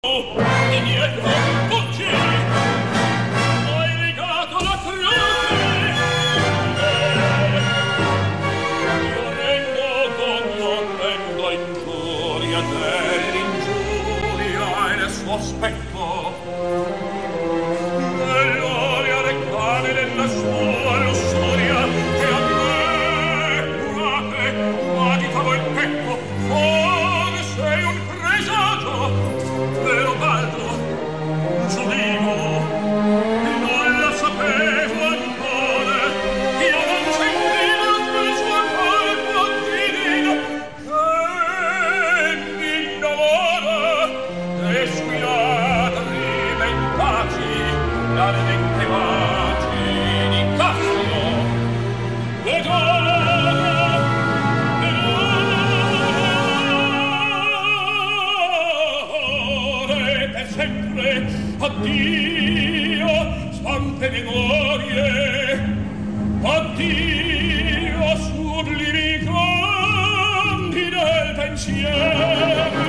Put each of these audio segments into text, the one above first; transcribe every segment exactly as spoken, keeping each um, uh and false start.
indietro, fuggi! Hai legato la croce! Io rendo conto, rendo ingiuria dell'ingiuria e del suo specco. Nell'oria recane della sua lussuria che a me curate, guaditavo il pecco. Oh, sei un presagio! Vero baldo, giudico, non la sapevo ancora, io non sentivo il suo colpo divino che mi innamora, e squillata rime in paci, la ridente paci di Cassio, le donne, sempre addio sante memorie, addio sublimi canti del pensiero,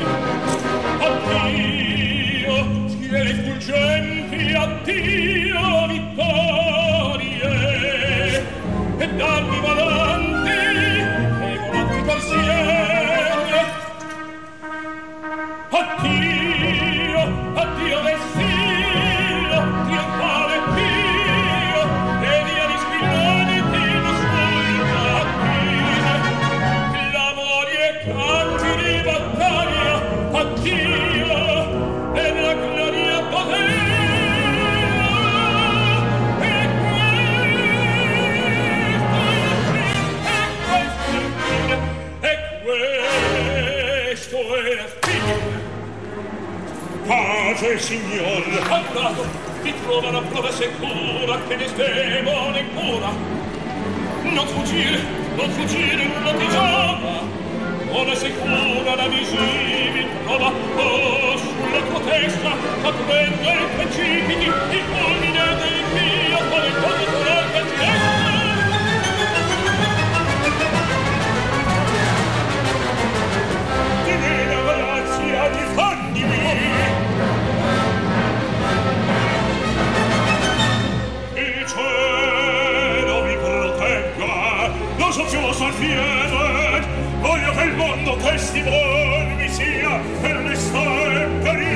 addio schiere fulgenti, addio vittorie e danni volanti e volanti pensieri, addio, addio vestito, trionfale Dio, e via di spilloni ti non sfugga a dire, clamori e canti di battaglia, addio, e nella gloria potere, e questo, e questo è la fine. Pace, signor! Andato, ti trova la prova sicura che disdemone impura. Non fuggire, non fuggire, non ti giova. Ora sicura la visibile prova. Oh, sulla tua testa, a prendere i precipiti, il fulmine del mio, quale cosa sarà che ti resta? Divina grazia, difendimi! Il cielo mi protegga, non so più osar fiere, voglio che il mondo testimone mi sia per onestà e per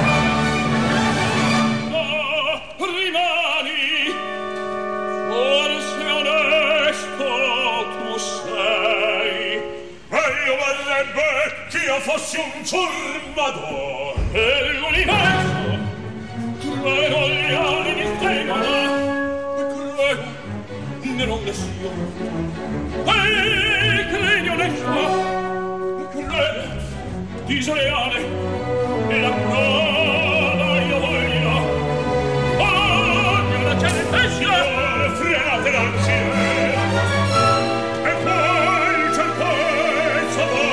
no, rimani, forse onesto tu sei, meglio varrebbe che io fossi un ciurmador e l'universo credo gli animi temono e credo nell'onestio e credo onesto e credo disleale e la prova io voglio voglio la certezza frenate l'ansia e poi certezza va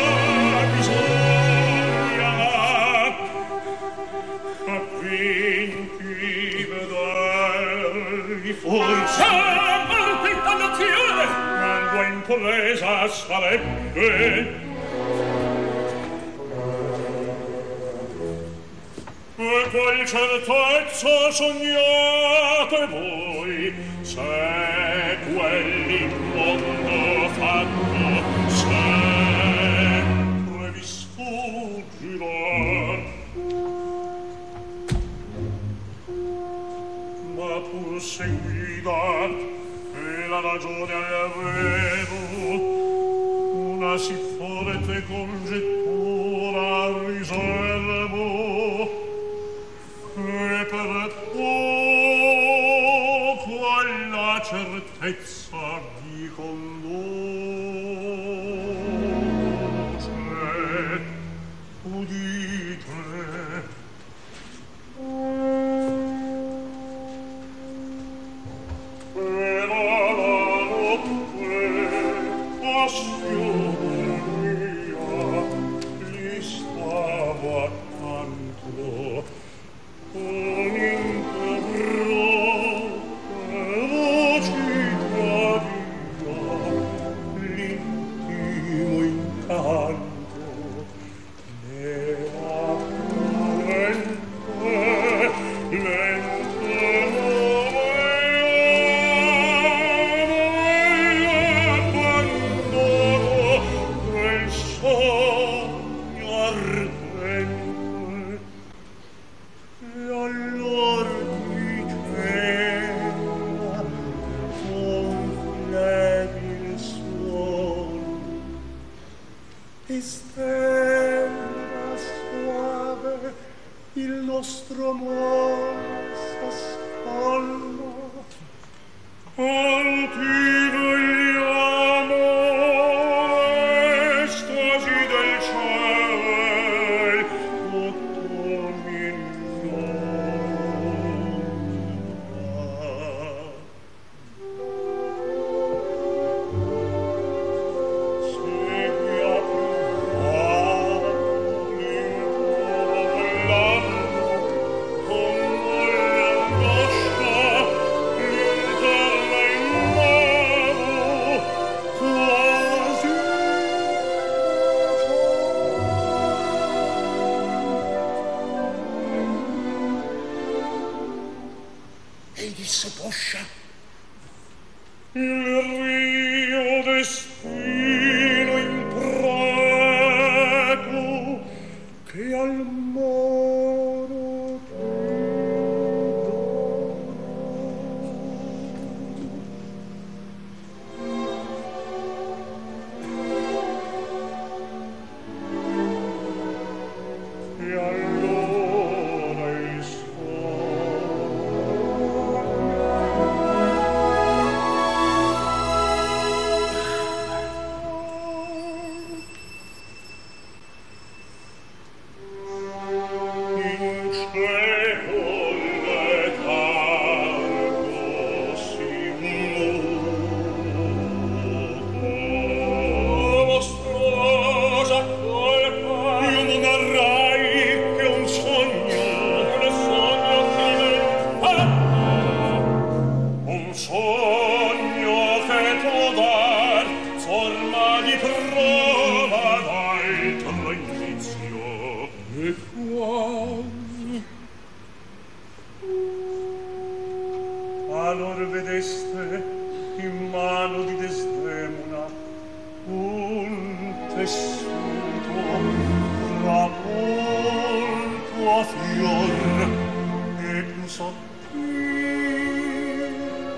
bisogna ma quindi vederli forse parte in dannazione quando impresa sarebbe e poi certezza sognate voi se quell'immondo fatto sempre vi sfuggirà. Ma pur seguita e la ragione avevo una si forte congettura riservo e per poco alla certezza mi conduce. Udite era la notte passione mia, gli stavo accanto il nostro amor s'ascolma. Alti vogliamo estasi del ciel, tutto disse poscia il rio destino impreco che al moro e allora il allor vedeste in mano di Desdemona un tessuto rapolto a fior e più sottil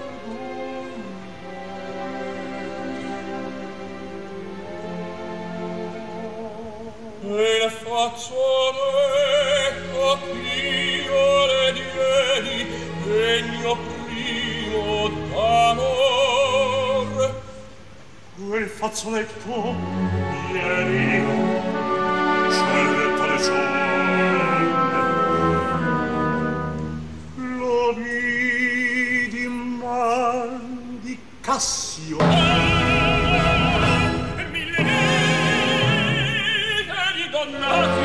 e la fazzone ch'io le diedi degno primo d'amor quel fazzoletto ieri scelta le cione lo vidi in man di Cassio e mille di donnati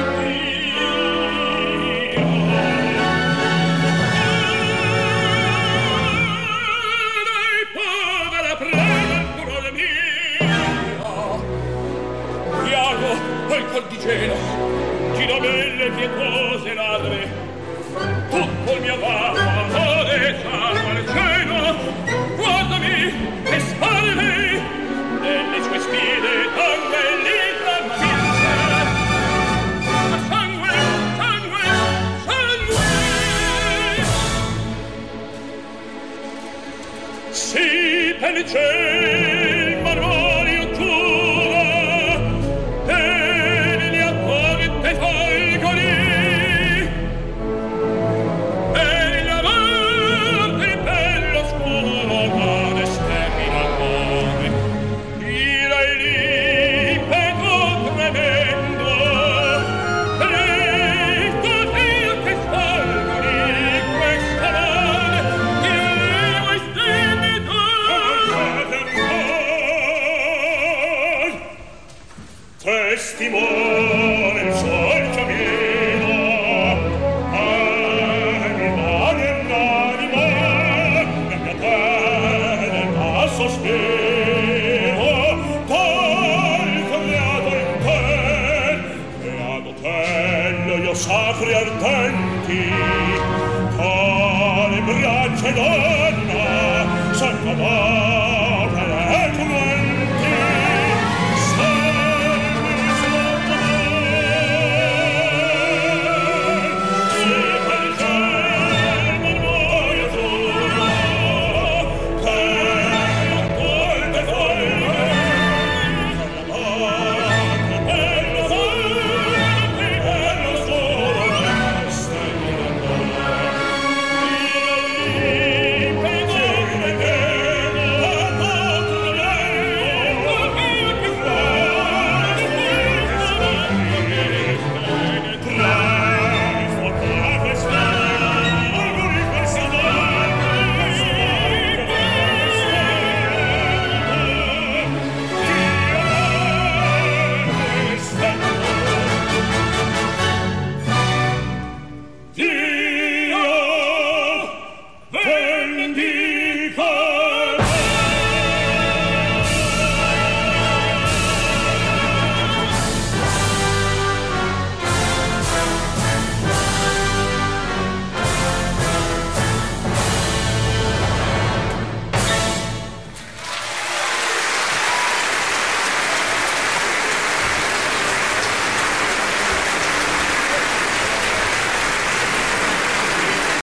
col di cielo chi da belle pietose ladre tutto il mio vago amore salva al cielo guardami e sparmi nelle sue spine tangue libra vince ma sangue, sangue, sangue si per il cielo marmorio testimone il sol cammino anima, anima, anima la mia pelle ma sospiro tal creato in te creato te io sacri ardenti tale braccia donna santa